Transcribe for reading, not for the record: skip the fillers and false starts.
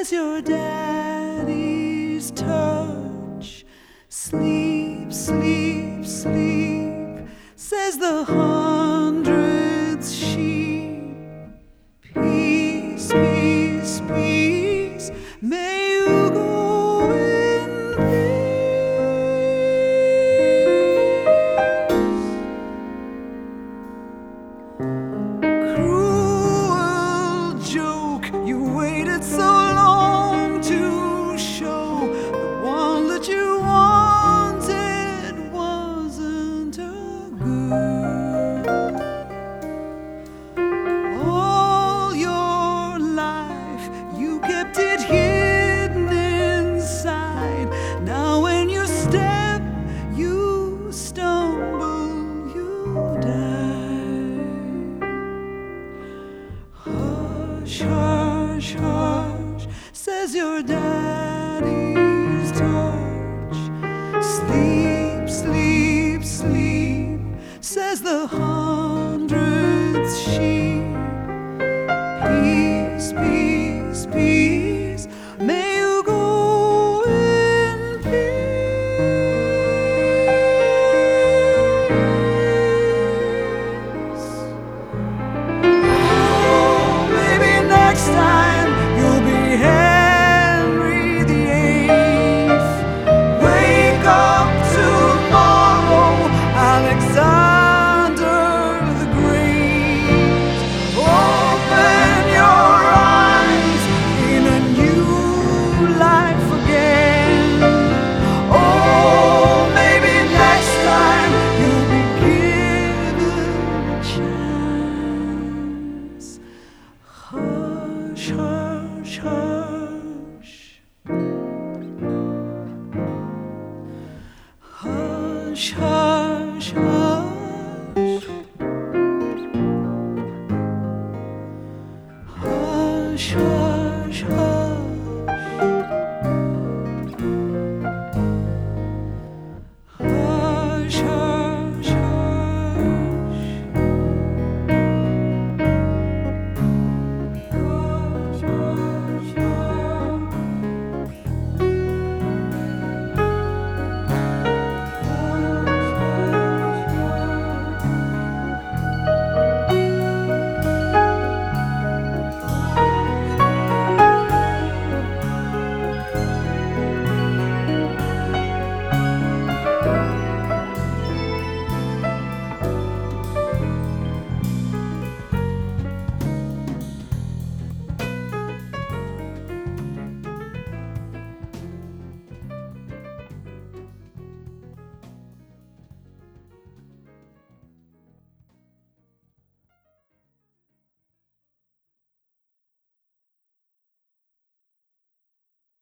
says your daddy's touch. Sleep, sleep, sleep, says the hundredth sheep. Peace, peace, peace, may you go in peace. Cruel joke, you waited so long to show the one that you wanted wasn't a good. All your life you kept it hidden inside. Now when you step, you stumble, you die. Hush, hush, hush, says your daddy's touch. Sleep, sleep, sleep, says the hundredth sheep. Peace, peace, peace, may you go in peace. Oh, maybe next time you'll be Henry VIII. Wake up tomorrow, Alexander the Great. Open your eyes in a new life again. Oh, maybe next time you'll be given a chance. Hush, hush, hush. Hush, hush, hush. Hush, hush, hush.